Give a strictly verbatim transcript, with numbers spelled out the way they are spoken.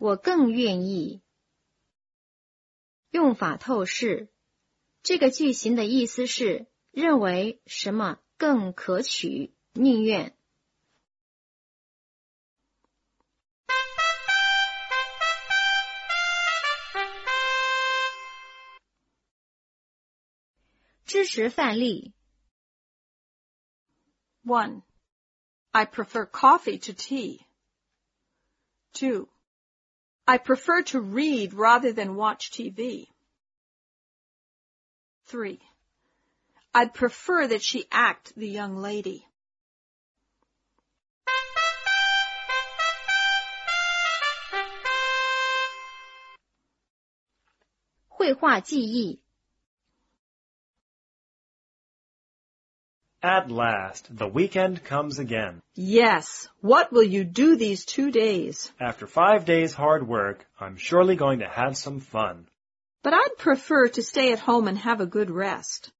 我更愿意。用法透视，这个句型的意思是认为什么更可取，宁愿。知识范例 one. I prefer coffee to tea. two. I prefer to read rather than watch T V. three. I'd prefer that she act the young lady. 绘画记忆 At last, the weekend comes again. Yes, what will you do these two days? After five days' hard work, I'm surely going to have some fun. But I'd prefer to stay at home and have a good rest.